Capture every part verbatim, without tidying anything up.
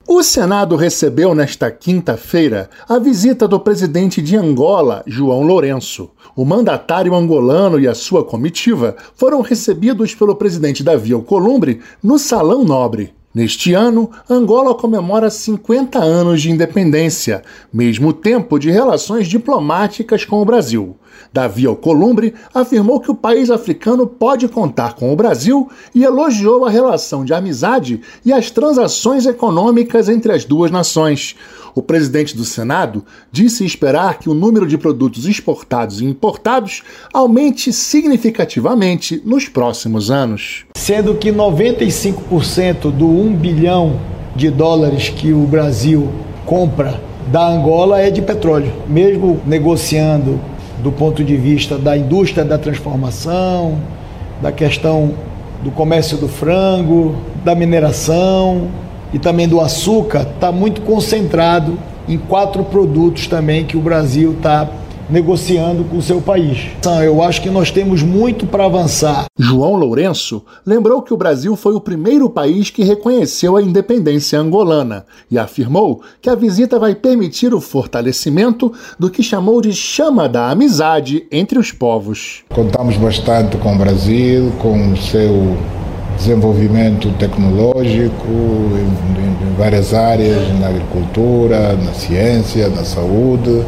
O Senado recebeu nesta quinta-feira a visita do presidente de Angola, João Lourenço. O mandatário angolano e a sua comitiva foram recebidos pelo presidente Davi Alcolumbre no Salão Nobre. Neste ano, Angola comemora cinquenta anos de independência, mesmo tempo de relações diplomáticas com o Brasil. Davi Alcolumbre afirmou que o país africano pode contar com o Brasil e elogiou a relação de amizade e as transações econômicas entre as duas nações. O presidente do Senado disse esperar que o número de produtos exportados e importados aumente significativamente nos próximos anos. Sendo que noventa e cinco por cento do um bilhão de dólares que o Brasil compra da Angola é de petróleo. Mesmo negociando do ponto de vista da indústria da transformação, da questão do comércio do frango, da mineração e também do açúcar, está muito concentrado em quatro produtos também que o Brasil está negociando com o seu país. Eu acho que nós temos muito para avançar. João Lourenço lembrou que o Brasil foi o primeiro país que reconheceu a independência angolana e afirmou que a visita vai permitir o fortalecimento do que chamou de chama da amizade entre os povos. Contamos bastante com o Brasil, com o seu desenvolvimento tecnológico em, em várias áreas, na agricultura, na ciência, na saúde,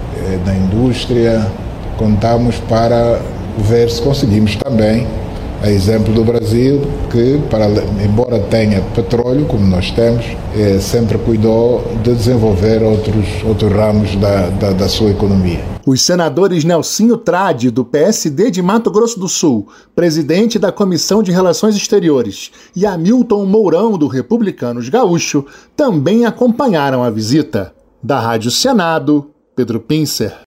na indústria. Contamos para ver se conseguimos também, a exemplo do Brasil, que, para, embora tenha petróleo, como nós temos, é, sempre cuidou de desenvolver outros, outros ramos da, da, da sua economia. Os senadores Nelsinho Trade, do P S D de Mato Grosso do Sul, presidente da Comissão de Relações Exteriores, e Hamilton Mourão, do Republicanos Gaúcho, também acompanharam a visita. Da Rádio Senado, Pedro Pincer.